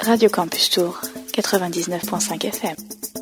Radio Campus Tour, 99.5 FM.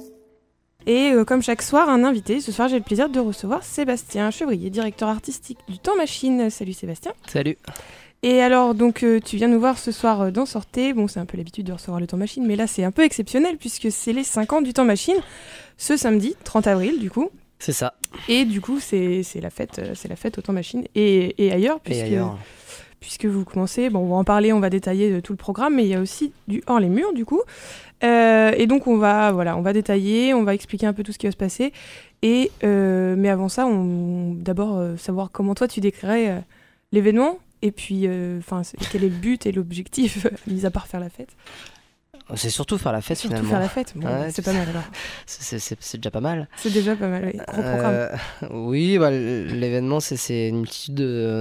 Et comme chaque soir, un invité. Ce soir, j'ai le plaisir de recevoir Sébastien Chevrier, directeur artistique du Temps Machine. Salut Sébastien. Salut. Et alors, donc, tu viens nous voir ce soir dans Sortez. Bon, c'est un peu l'habitude de recevoir le Temps Machine, mais là, c'est un peu exceptionnel puisque c'est les 5 ans du Temps Machine, ce samedi, 30 avril, du coup. C'est ça. Et du coup, c'est la fête au Temps Machine et ailleurs, puisque vous commencez. Bon, on va en parler, on va détailler tout le programme, mais il y a aussi du hors les murs, du coup. Et donc, on va détailler, on va expliquer un peu tout ce qui va se passer. Mais avant ça, d'abord savoir comment toi, tu décrirais l'événement. Et puis, quel est le but et l'objectif, mis à part faire la fête? C'est surtout faire la fête, finalement. Surtout faire la fête, bon, ouais, c'est pas mal alors. C'est déjà pas mal. C'est déjà pas mal, oui. Gros programme. Oui, l'événement, c'est une multitude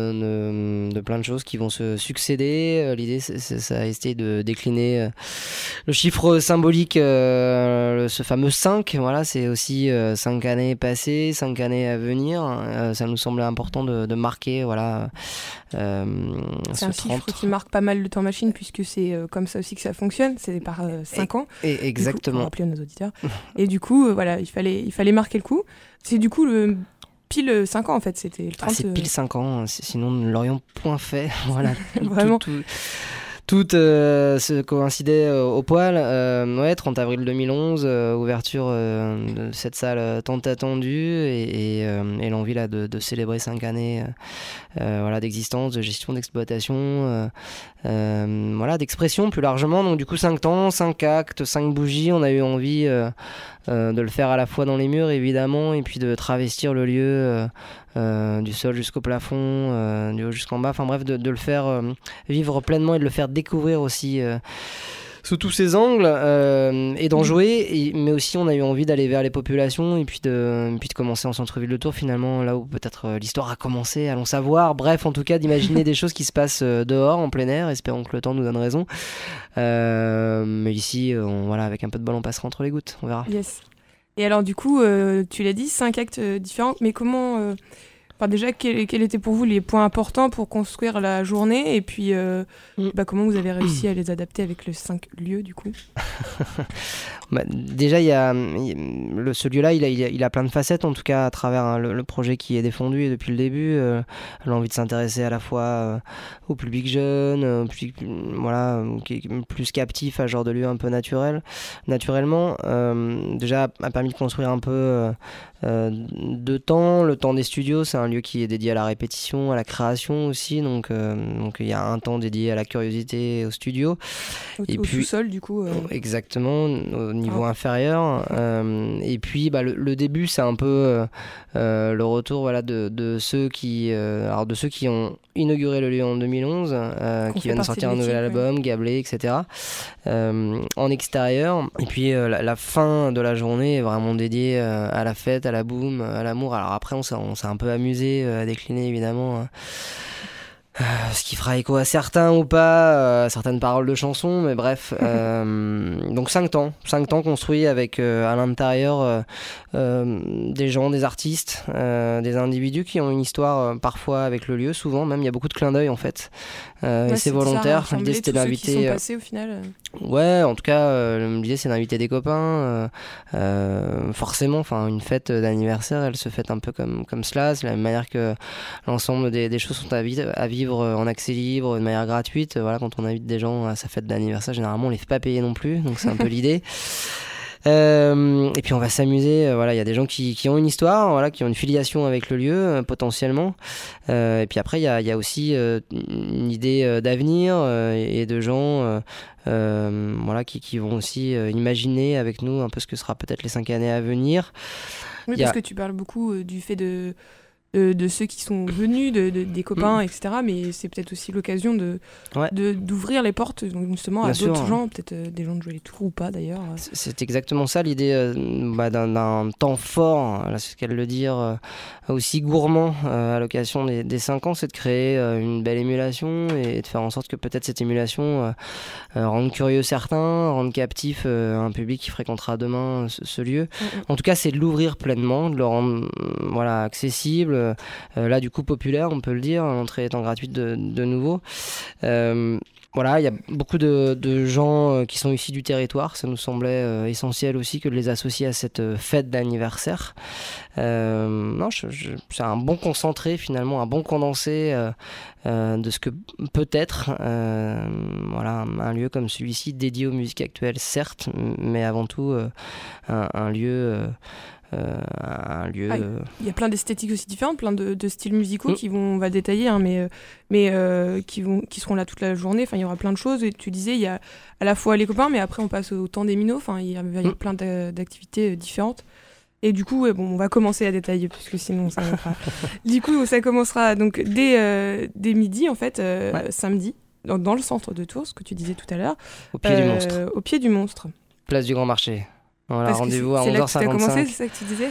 de plein de choses qui vont se succéder. L'idée, ça a été de décliner le chiffre symbolique, ce fameux 5. Voilà, c'est aussi 5 années passées, 5 années à venir. Ça nous semblait important de marquer, voilà. C'est un chiffre qui marque pas mal le Temps Machine, puisque c'est comme ça aussi que ça fonctionne. C'est par 5 ans. Et exactement. Pour rappeler à nos auditeurs. Et du coup, voilà, il fallait marquer le coup. C'est du coup pile 5 ans en fait. C'était le 30... c'est pile 5 ans, sinon nous ne l'aurions point fait. Voilà. Vraiment. Tout se coïncidait au poil. 30 avril 2011, ouverture de cette salle tant attendue et l'envie là de célébrer 5 années d'existence, de gestion, d'exploitation, d'expression plus largement. Donc du coup 5 temps, 5 actes, 5 bougies. On a eu envie de le faire à la fois dans les murs évidemment et puis de travestir le lieu du sol jusqu'au plafond, du haut jusqu'en bas, enfin bref, de le faire vivre pleinement et de le faire découvrir aussi sous tous ses angles et d'en jouer, mais aussi on a eu envie d'aller vers les populations et puis de commencer en centre-ville de Tours finalement, là où peut-être l'histoire a commencé, allons savoir, bref en tout cas d'imaginer des choses qui se passent dehors en plein air, espérons que le temps nous donne raison, mais ici avec un peu de bol on passera entre les gouttes, on verra. Yes. Et alors du coup, tu l'as dit, 5 actes différents, mais comment... déjà, quels étaient pour vous les points importants pour construire la journée et puis comment vous avez réussi à les adapter avec les 5 lieux du coup? Déjà, ce lieu-là, il a plein de facettes, en tout cas à travers le projet qui est défendu et depuis le début, l'envie de s'intéresser à la fois au public jeune, qui est plus captif à ce genre de lieu un peu naturellement. Déjà, a permis de construire un peu de temps. Le temps des studios, c'est un lieu qui est dédié à la répétition, à la création aussi, donc il y a un temps dédié à la curiosité au studio. Au sous-sol du coup. Exactement, au niveau inférieur. Et puis le début, c'est un peu le retour de ceux qui ont inauguré le lieu en 2011, qui viennent de sortir un nouvel album, Gablé, etc. En extérieur. Et puis la fin de la journée est vraiment dédiée à la fête, à la boum, à l'amour. Alors après, on s'est un peu amusé à décliner évidemment ce qui fera écho à certains ou pas, certaines paroles de chansons, mais bref. Donc 5 temps construits avec à l'intérieur des gens, des artistes, des individus qui ont une histoire parfois avec le lieu, souvent même, il y a beaucoup de clins d'œil en fait. Et c'est volontaire. L'idée c'était d'inviter. Qui sont passés au final. Ouais, en tout cas, l'idée c'est d'inviter des copains. Forcément, une fête d'anniversaire, elle se fête un peu comme cela. C'est la même manière que l'ensemble des choses sont à vivre en accès libre, de manière gratuite. Voilà, quand on invite des gens à sa fête d'anniversaire, généralement on les fait pas payer non plus, donc c'est un peu l'idée. Et puis on va s'amuser, il y a des gens qui ont une histoire, qui ont une filiation avec le lieu potentiellement, et puis après il y a aussi une idée d'avenir et de gens qui vont aussi imaginer avec nous un peu ce que sera peut-être les 5 années à venir. Oui, parce que tu parles beaucoup du fait de ceux qui sont venus, des copains, etc. Mais c'est peut-être aussi l'occasion d'ouvrir les portes justement à d'autres gens, peut-être des gens de jouer les tours ou pas d'ailleurs. C'est exactement ça l'idée d'un temps fort, là, c'est ce qu'elle veut dire, aussi gourmand à l'occasion des 5 ans, c'est de créer une belle émulation et de faire en sorte que peut-être cette émulation rende curieux certains, rende captif un public qui fréquentera demain ce lieu. En tout cas, c'est de l'ouvrir pleinement, de le rendre accessible. Là du coup populaire, on peut le dire, l'entrée étant gratuite de nouveau. voilà, il y a beaucoup de gens qui sont issus du territoire. Ça nous semblait essentiel aussi que de les associer à cette fête d'anniversaire. Non, c'est un bon concentré finalement, un bon condensé de ce que peut être voilà, un lieu comme celui-ci dédié aux musiques actuelles, certes, mais avant tout un lieu... Il y a plein d'esthétiques aussi différentes, plein de styles musicaux on va détailler, hein, mais qui seront là toute la journée. Enfin, il y aura plein de choses. Et tu disais, il y a à la fois les copains, mais après on passe au temps des minots. Enfin, il y a plein d'activités différentes. Et du coup, on va commencer à détailler, puisque sinon ça va pas. Du coup, ça commencera donc dès midi, en fait, samedi, dans le centre de Tours, ce que tu disais tout à l'heure. Au pied du monstre. Au pied du monstre. Place du Grand Marché. Voilà, parce rendez-vous à 11h55. C'est là que tu as commencé, c'est ça que tu disais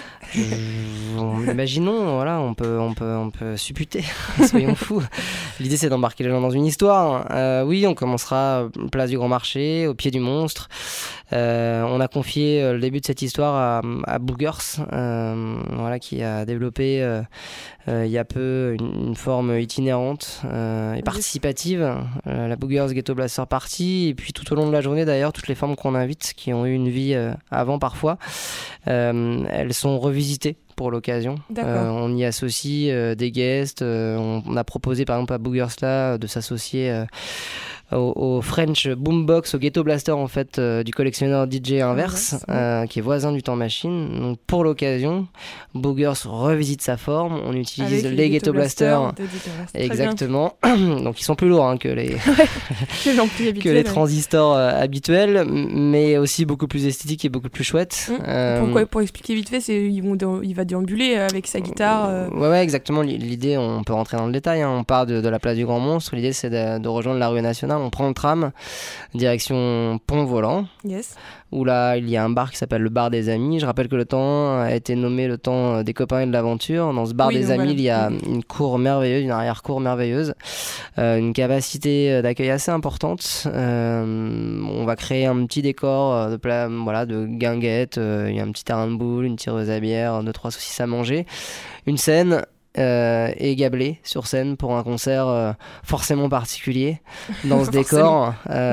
Imaginons, voilà, on peut supputer, soyons fous. L'idée, c'est d'embarquer les gens dans une histoire. Oui, on commencera place du Grand Marché, au pied du monstre. On a confié le début de cette histoire à Boogers, voilà, qui a développé il y a peu une forme itinérante et participative, la Boogers Ghetto Blaster Party, et puis tout au long de la journée d'ailleurs, toutes les femmes qu'on invite qui ont eu une vie avant parfois, elles sont revisitées pour l'occasion. On y associe des guests, on a proposé par exemple à Boogers là de s'associer au French Boombox, au Ghetto Blaster en fait du collectionneur DJ Inverse, qui est voisin du Temps Machine. Donc pour l'occasion, Boogers revisite sa forme. On utilise les Ghetto Blasters, exactement. Donc ils sont plus lourds que les que les transistors habituels, mais aussi beaucoup plus esthétiques et beaucoup plus chouettes. Pour expliquer vite fait, il va déambuler avec sa guitare. Ouais, exactement. L'idée, on peut rentrer dans le détail. On part de la place du Grand Monstre. L'idée, c'est de rejoindre la rue Nationale. On prend le tram, direction Pont-Volant, où là, il y a un bar qui s'appelle le bar des Amis. Je rappelle que le temps a été nommé le temps des copains et de l'aventure. Dans ce bar des Amis, il y a une cour merveilleuse, une arrière-cour merveilleuse, une capacité d'accueil assez importante. On va créer un petit décor de guinguettes. Il y a un petit terrain de boules, une tireuse à bière, 2-3 saucisses à manger, une scène. Et Gablé sur scène pour un concert forcément particulier dans ce décor,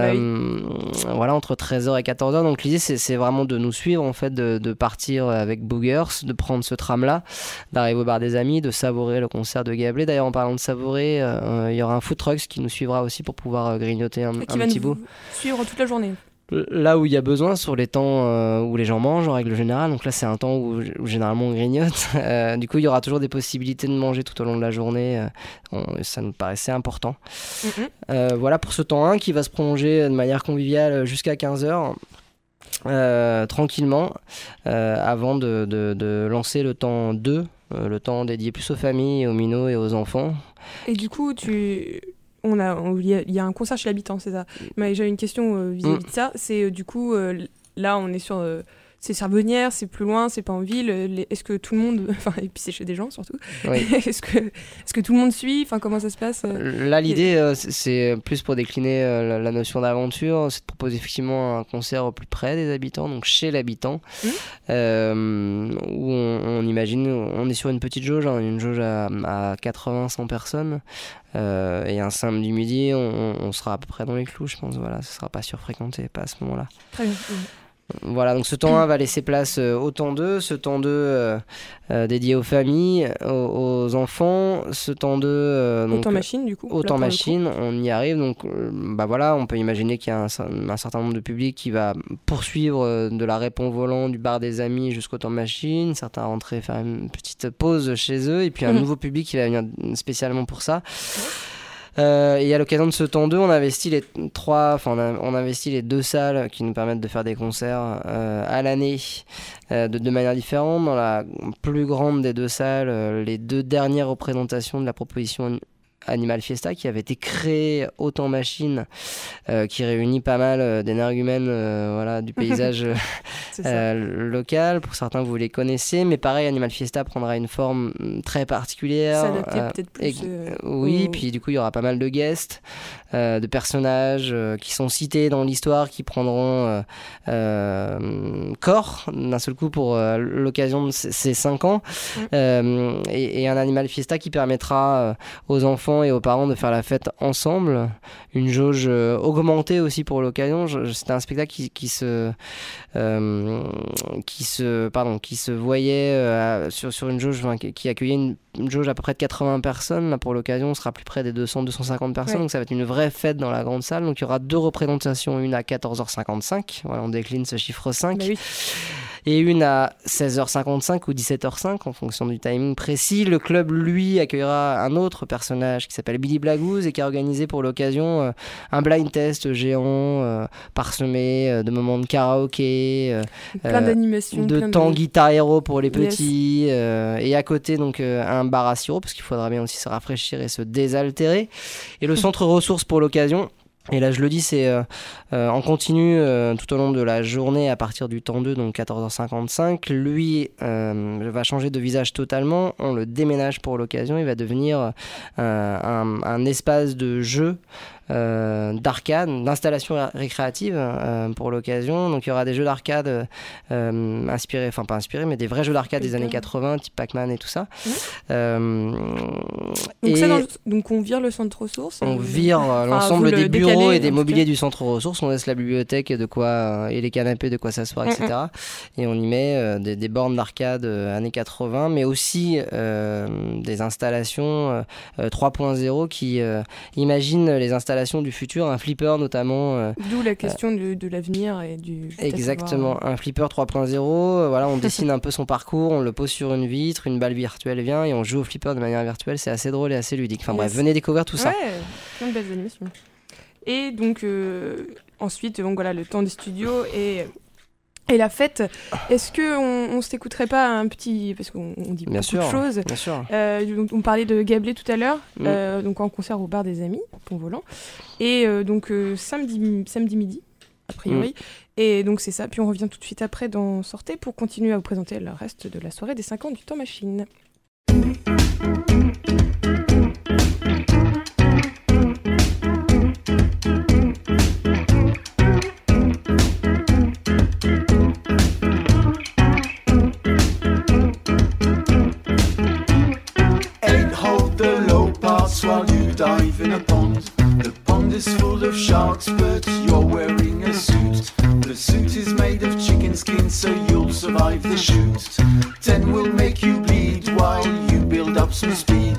voilà, entre 13h et 14h. Donc l'idée c'est vraiment de nous suivre en fait, de partir avec Boogers, de prendre ce tram là, d'arriver au bar des Amis, de savourer le concert de Gablé. D'ailleurs en parlant de savourer, il y aura un food truck qui nous suivra aussi pour pouvoir grignoter un petit bout. Suivre toute la journée. Là où il y a besoin, sur les temps où les gens mangent en règle générale, donc là c'est un temps où généralement on grignote, du coup il y aura toujours des possibilités de manger tout au long de la journée, ça nous paraissait important. Voilà pour ce temps 1 qui va se prolonger de manière conviviale jusqu'à 15h. Tranquillement, avant de lancer le temps 2, le temps dédié plus aux familles, aux minots et aux enfants. Et du coup il y a un concert chez l'habitant, c'est ça. Mais j'avais une question vis-à-vis de ça. C'est du coup, là on est sur... c'est Charbonnières, c'est plus loin, c'est pas en ville. Est-ce que tout le monde... Enfin, et puis c'est chez des gens surtout. Oui. Est-ce que tout le monde suit ? Enfin, comment ça se passe Là, l'idée, c'est plus pour décliner la notion d'aventure, c'est de proposer effectivement un concert au plus près des habitants, donc chez l'habitant, où on imagine... On est sur une petite jauge, une jauge à 80-100 personnes. Et un samedi midi, on sera à peu près dans les clous, je pense. Voilà, ce sera pas surfréquenté, pas à ce moment-là. Très bien. Voilà, donc ce temps 1 va laisser place au temps 2, ce temps 2 dédié aux familles, aux enfants, ce temps 2... au temps machine, du coup. Au temps machine, on y arrive, donc voilà, on peut imaginer qu'il y a un certain nombre de publics qui va poursuivre de l'arrêt Pont-Volant du bar des Amis jusqu'au temps machine, certains rentrer faire une petite pause chez eux, et puis un nouveau public qui va venir spécialement pour ça. Et à l'occasion de ce temps 2, on investit on investit les 2 salles qui nous permettent de faire des concerts à l'année de manière différente. Dans la plus grande des 2 salles, les 2 dernières représentations de la proposition Animal Fiesta qui avait été créé au temps machine, qui réunit pas mal d'énergumènes du paysage local. Pour certains vous les connaissez, mais pareil, Animal Fiesta prendra une forme très particulière, s'adapter peut-être plus oui, puis du coup il y aura pas mal de guests, de personnages qui sont cités dans l'histoire, qui prendront corps d'un seul coup pour l'occasion de ces 5 ans, et un Animal Fiesta qui permettra aux enfants enfants et aux parents de faire la fête ensemble. Une jauge augmentée aussi pour l'occasion. C'était un spectacle qui se voyait sur une jauge qui accueillait une jauge à peu près de 80 personnes. Là, pour l'occasion, on sera plus près des 200-250 personnes. Donc ça va être une vraie fête dans la grande salle. Donc il y aura 2 représentations, une à 14h55. Voilà, on décline ce chiffre 5. Bah oui. Et une à 16h55 ou 17h05 en fonction du timing précis. Le club, lui, accueillera un autre personnage qui s'appelle Billy Blagouze et qui a organisé pour l'occasion un blind test géant parsemé de moments de karaoké, plein d'animations, de temps guitare héros pour les petits, et à côté donc un bar à sirop parce qu'il faudra bien aussi se rafraîchir et se désaltérer. Et le centre ressources pour l'occasion. Et là je le dis, c'est en continu tout au long de la journée à partir du temps 2, donc 14h55. Lui va changer de visage totalement, on le déménage pour l'occasion, il va devenir un espace de jeu, d'arcade, d'installation récréative pour l'occasion. Donc il y aura des jeux d'arcade inspirés, enfin pas inspirés, mais des vrais jeux d'arcade des années 80, type Pac-Man et tout ça. Donc on vire le centre ressources. On vire l'ensemble des bureaux et des mobiliers du centre ressources. On laisse la bibliothèque et les canapés de quoi s'asseoir, etc. Et on y met des bornes d'arcade années 80, mais aussi des installations 3.0 qui imaginent les installations du futur, un flipper notamment. D'où la question de l'avenir et du... Exactement, un flipper 3.0, voilà, on dessine un peu son parcours, on le pose sur une vitre, une balle virtuelle vient et on joue au flipper de manière virtuelle, c'est assez drôle et assez ludique. Enfin bref, venez découvrir tout ça. Ouais, plein de belles animations. Et donc ensuite, donc voilà, le temps des studios et la fête, est-ce qu'on s'écouterait pas un petit... Parce qu'on dit bien beaucoup sûr, de choses. Bien sûr. On parlait de Gablé tout à l'heure, donc en concert au bar des Amis, Pont Volant. Et donc samedi midi, a priori. Et donc c'est ça. Puis on revient tout de suite après dans Sortez pour continuer à vous présenter le reste de la soirée des 5 ans du Temps Machine. While you dive in a pond. The pond is full of sharks, but you're wearing a suit. The suit is made of chicken skin, so you'll survive the shoot. 10 will make you bleed while you build up some speed.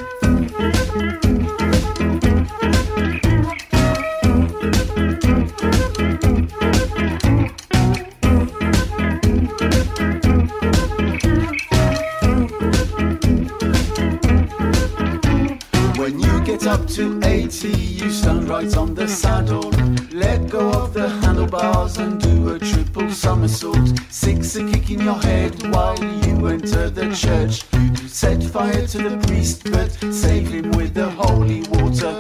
Up to 80, you stand right on the saddle. Let go of the handlebars and do a triple somersault. 6 a kick in your head while you enter the church. You set fire to the priest, but save him with the holy water.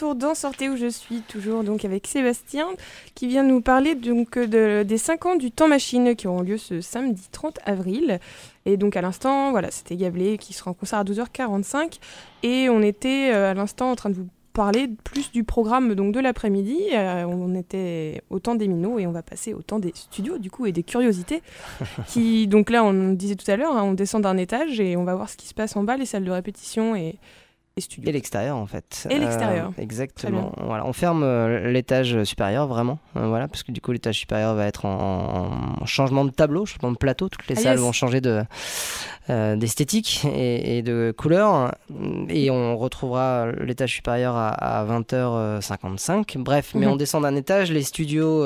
retour dans Sortez où je suis, toujours donc avec Sébastien, qui vient nous parler donc des 5 ans du Temps Machine qui auront lieu ce samedi 30 avril. Et donc à l'instant, voilà, c'était Gablé qui sera en concert à 12h45. Et on était à l'instant en train de vous parler plus du programme donc, de l'après-midi. On était au temps des minots et on va passer au temps des studios du coup et des curiosités. Donc là, on disait tout à l'heure, on descend d'un étage et on va voir ce qui se passe en bas, les salles de répétition et studios. Et l'extérieur en fait. Et l'extérieur. Exactement. Voilà, on ferme l'étage supérieur vraiment, voilà, parce que du coup l'étage supérieur va être en changement de tableau, changement de plateau. Toutes les salles vont changer d'esthétique et de couleur. Et on retrouvera l'étage supérieur à 20h55. Bref, mais on descend d'un étage. Les studios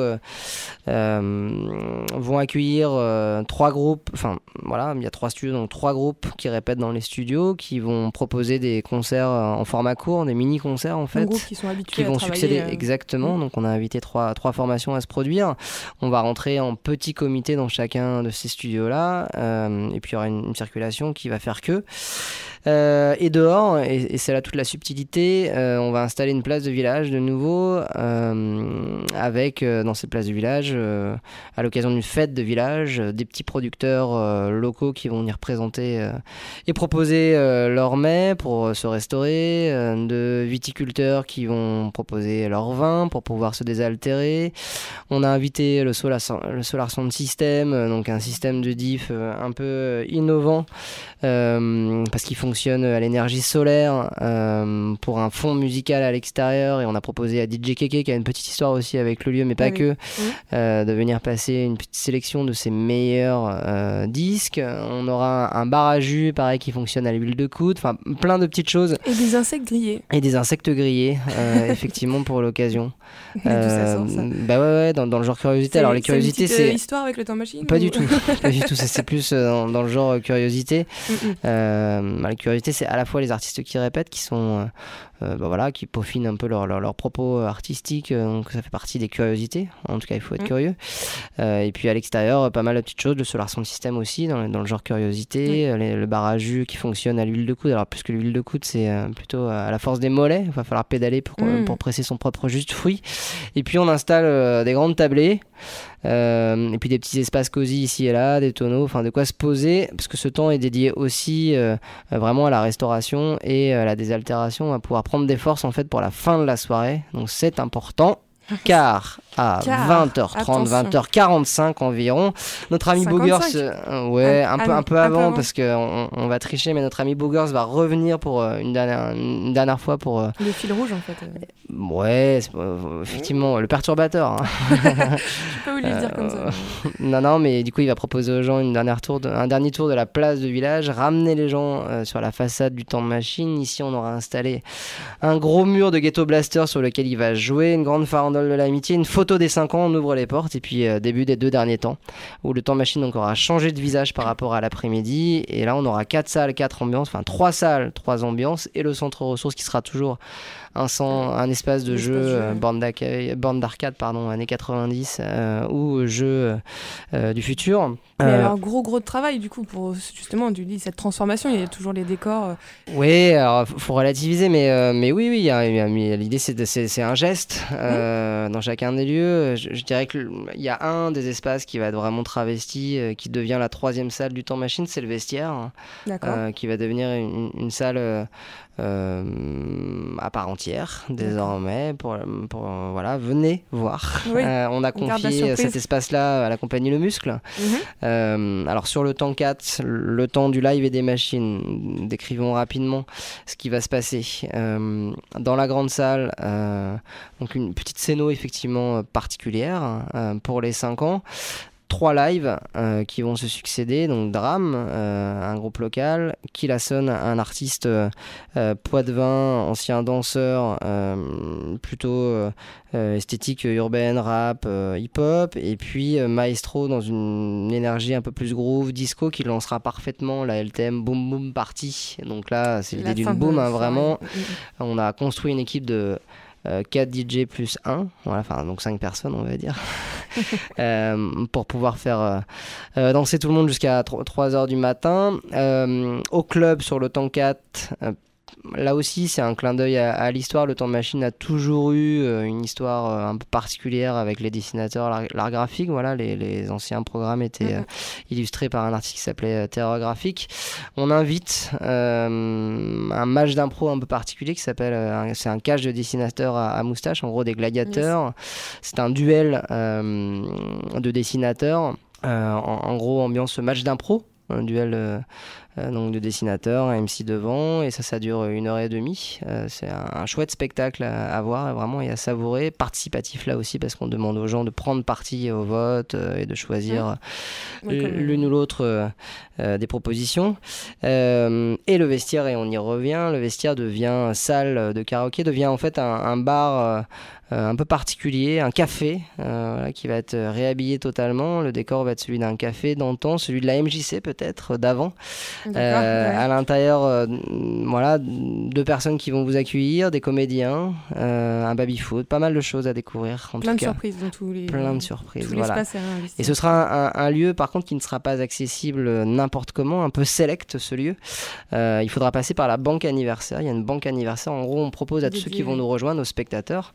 vont accueillir 3 groupes. Enfin voilà, il y a 3 studios, donc 3 groupes qui répètent dans les studios, qui vont proposer des concerts en format court, des mini-concerts en fait, des groupes qui sont habitués qui vont succéder exactement. Donc on a invité 3 formations à se produire. On va rentrer en petit comité dans chacun de ces studios-là, et puis il y aura une circulation qui va faire que. Et dehors, et c'est là toute la subtilité, on va installer une place de village de nouveau, avec dans cette place de village, à l'occasion d'une fête de village, des petits producteurs locaux qui vont venir présenter et proposer leurs mets pour se restaurer, de viticulteurs qui vont proposer leur vin pour pouvoir se désaltérer. On a invité le Solar Sound System, donc un système de diff un peu innovant, parce qu'il fonctionne à l'énergie solaire, pour un fond musical à l'extérieur, et on a proposé à DJ Keke, qui a une petite histoire aussi avec le lieu mais pas que, de venir passer une petite sélection de ses meilleurs disques. On aura un bar à jus pareil qui fonctionne à l'huile de coude, enfin plein de petites choses, et des insectes grillés effectivement pour l'occasion. D'où ça sort, ça. Bah ouais, dans le genre curiosité. Alors les curiosités, c'est une histoire avec le Temps Machine pas du tout, pas du tout. C'est plus dans le genre curiosité. La curiosité, c'est à la fois les artistes qui répètent, qui sont qui peaufinent un peu leurs propos artistiques, donc ça fait partie des curiosités. En tout cas, il faut être curieux. Et puis à l'extérieur, pas mal de petites choses, le Solar Sound System aussi dans le genre curiosité, le bar à jus qui fonctionne à l'huile de coude. Alors plus que l'huile de coude, c'est plutôt à la force des mollets, il va falloir pédaler pour presser son propre jus de fruits. Et puis on installe des grandes tablées, et puis des petits espaces cosy ici et là, des tonneaux, enfin de quoi se poser, parce que ce temps est dédié aussi vraiment à la restauration et à la désaltération, à pouvoir prendre des forces en fait pour la fin de la soirée. Donc c'est important. Car à 20h30, 20h45 environ, notre ami Boogers, un peu avant, parce qu'on va tricher, mais notre ami Boogers va revenir pour une dernière fois pour... Le fil rouge en fait. Ouais, effectivement, le perturbateur. Hein. Je peux vous le dire comme ça. Non, mais du coup il va proposer aux gens un dernier tour de la place de village, ramener les gens sur la façade du Temps Machine. Ici on aura installé un gros mur de Ghetto Blaster sur lequel il va jouer, une grande farandole de l'amitié, une photo des 5 ans, on ouvre les portes, et puis début des 2 derniers temps, où le Temps Machine donc aura changé de visage par rapport à l'après-midi, et là on aura 4 salles, 4 ambiances, enfin 3 salles, 3 ambiances, et le centre ressources qui sera toujours un espace de jeu, borne d'arcade, années 90, ou jeu du futur. Mais alors gros de travail du coup pour justement cette transformation, il y a toujours les décors. Oui, alors faut relativiser, mais oui, l'idée c'est un geste dans chacun des lieux. Je dirais qu'il y a un des espaces qui va être vraiment travesti, qui devient la 3e salle du Temps Machine, c'est le vestiaire, qui va devenir une salle à part entière désormais pour venez voir. On a confié cet espace-là à la compagnie Le Muscle. Alors sur le temps 4, le temps du live et des machines, décrivons rapidement ce qui va se passer dans la grande salle. Donc une petite scéno effectivement particulière pour les 5 ans. 3 lives qui vont se succéder, donc Drame, un groupe local, Kilasson, un artiste Poitevin, ancien danseur, plutôt esthétique urbaine, rap, hip-hop, et puis Maestro dans une énergie un peu plus groove, disco, qui lancera parfaitement la LTM Boom Boom Party. Donc là, c'est l'idée d'une boom, vraiment. On a construit une équipe de 4 DJ plus 1, donc 5 personnes on va dire, pour pouvoir faire danser tout le monde jusqu'à 3h du matin. Au club sur le temps 4, là aussi, c'est un clin d'œil à l'histoire. Le Temps Machine a toujours eu une histoire un peu particulière avec les dessinateurs, l'art graphique. Voilà, les anciens programmes étaient illustrés par un artiste qui s'appelait Terreur Graphique. On invite un match d'impro un peu particulier qui s'appelle, c'est un catch de dessinateurs à moustache, en gros des gladiateurs. Yes. C'est un duel de dessinateurs, en gros ambiance match d'impro, un duel donc de dessinateurs, un MC devant, et ça dure 1h30. C'est un chouette spectacle à voir vraiment et à savourer, participatif là aussi parce qu'on demande aux gens de prendre parti au vote et de choisir l'une ou l'autre des propositions. Et le vestiaire, et on y revient, le vestiaire devient salle de karaoké, devient en fait un bar un peu particulier, un café qui va être réhabillé totalement. Le décor va être celui d'un café d'antan, celui de la MJC peut-être d'avant. À l'intérieur, voilà, 2 personnes qui vont vous accueillir, des comédiens, un baby-foot, pas mal de choses à découvrir. Plein de surprises dans tous les... Plein de surprises, tout voilà. Et ce sera un lieu, par contre, qui ne sera pas accessible n'importe comment, un peu select ce lieu. Il faudra passer par la banque anniversaire. Il y a une banque anniversaire. En gros, on propose à tous ceux qui vont nous rejoindre, aux spectateurs,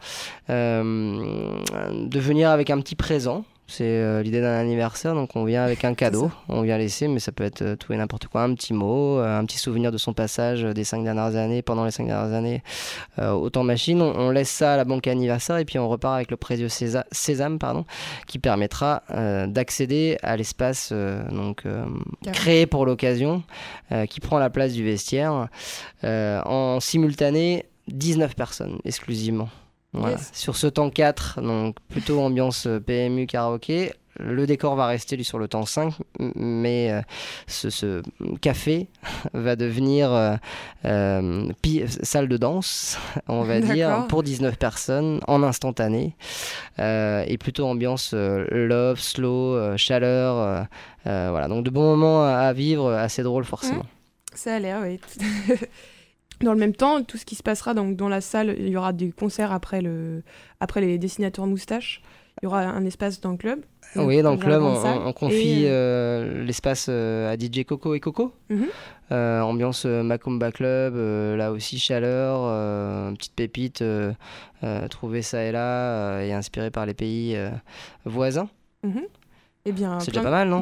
de venir avec un petit présent. C'est l'idée d'un anniversaire, donc on vient avec un cadeau, on vient laisser, mais ça peut être tout et n'importe quoi, un petit mot, un petit souvenir de son passage des 5 dernières années, pendant les 5 dernières années au Temps Machine. On laisse ça à la banque anniversaire et puis on repart avec le précieux sésame, qui permettra d'accéder à l'espace créé pour l'occasion, qui prend la place du vestiaire, en simultané 19 personnes exclusivement. Voilà. Yes. Sur ce temps 4, donc plutôt ambiance PMU karaoké, le décor va rester lui sur le temps 5, mais ce café va devenir salle de danse, on va dire, pour 19 personnes en instantané, et plutôt ambiance love, slow, chaleur, voilà, donc de bons moments à vivre, assez drôle forcément. Ça a l'air, oui. Dans le même temps, tout ce qui se passera donc dans la salle, il y aura des concerts après les dessinateurs moustaches. Il y aura un espace dans le club. Oui, dans le club, on confie l'espace à DJ Coco et Coco. Ambiance Macumba Club, là aussi chaleur, petite pépite trouvée ça et là et inspirée par les pays voisins. Eh bien, c'est déjà pas mal, non?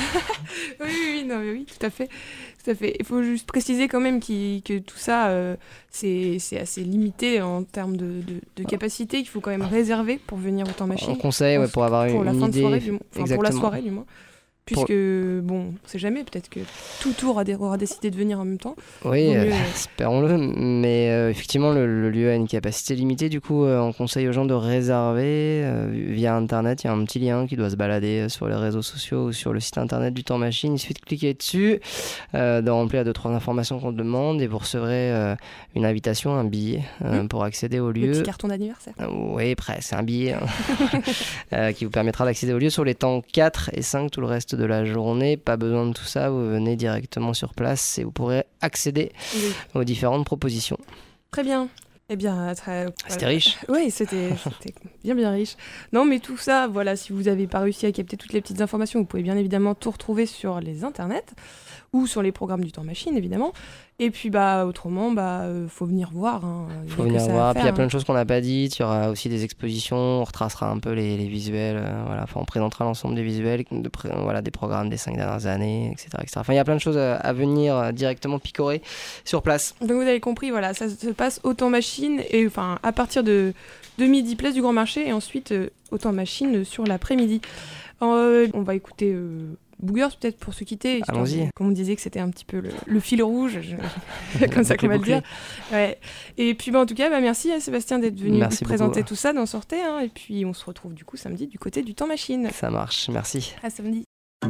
Oui, tout à fait. Il faut juste préciser quand même que tout ça, c'est assez limité en termes de capacité. Il faut quand même réserver pour venir au Temps Machine. On conseille pour avoir une idée. Pour la soirée, du moins. Puisque, bon, on sait jamais, peut-être que tout tour aura décidé de venir en même temps. Oui, espérons-le. Mais effectivement, le lieu a une capacité limitée. Du coup, on conseille aux gens de réserver via Internet. Il y a un petit lien qui doit se balader sur les réseaux sociaux ou sur le site Internet du Temps Machine. Il suffit de cliquer dessus, de remplir 2-3 informations qu'on demande et vous recevrez une invitation, un billet pour accéder au lieu. Le petit carton d'anniversaire. Oui, presque, un billet qui vous permettra d'accéder au lieu sur les temps 4 et 5, tout le reste de la journée. Pas besoin de tout ça, vous venez directement sur place et vous pourrez accéder aux différentes propositions. Très bien. Eh bien, c'était riche. Oui, c'était bien riche. Non, mais tout ça, voilà, si vous n'avez pas réussi à capter toutes les petites informations, vous pouvez bien évidemment tout retrouver sur les internets ou sur les programmes du Temps Machine, évidemment. Et puis, autrement, faut venir voir. Faut venir voir. Puis il y a plein de choses qu'on n'a pas dites. Il y aura aussi des expositions. On retracera un peu les visuels. On présentera l'ensemble des visuels, des programmes des 5 dernières années, etc., etc. Enfin, il y a plein de choses à venir directement picorer sur place. Donc, vous avez compris, voilà, ça se passe au Temps Machine, et à partir de midi, place du Grand Marché, et ensuite au Temps Machine sur l'après-midi. On va écouter Boogers peut-être pour se quitter. Allons-y. Comme on disait que c'était un petit peu le fil rouge, comme ça qu'on va le dire. Ouais. Et puis en tout cas, merci à Sébastien d'être venu nous présenter tout ça dans Sortez. Et puis on se retrouve du coup samedi du côté du Temps Machine. Ça marche, merci. À samedi.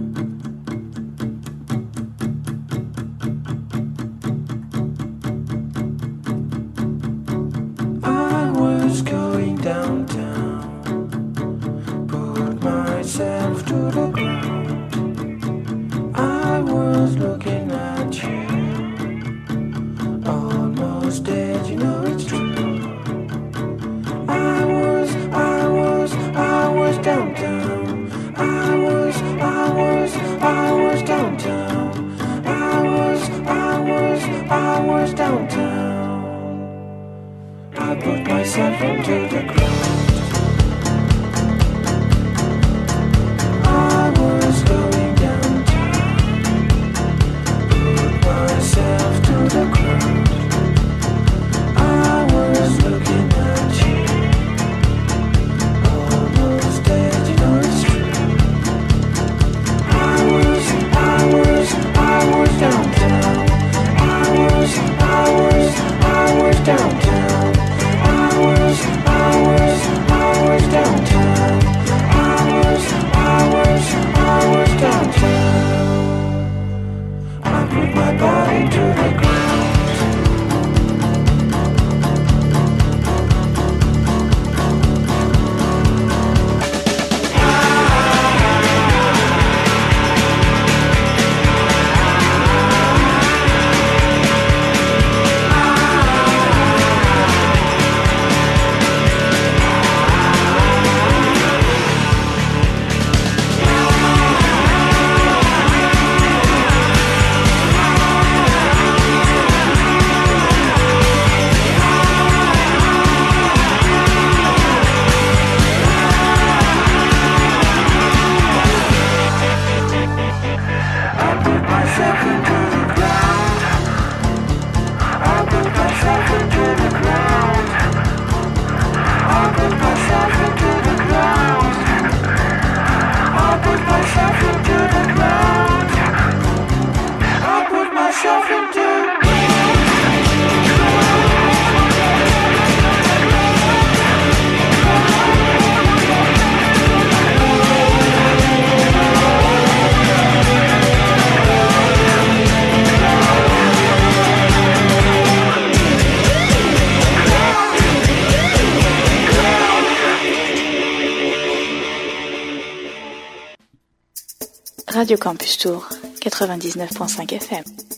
I was going downtown, put myself to the ground. I was looking at you, almost dead, you know it's true. I was downtown. I was downtown. I was downtown. Radio Campus Tour, 99.5 FM.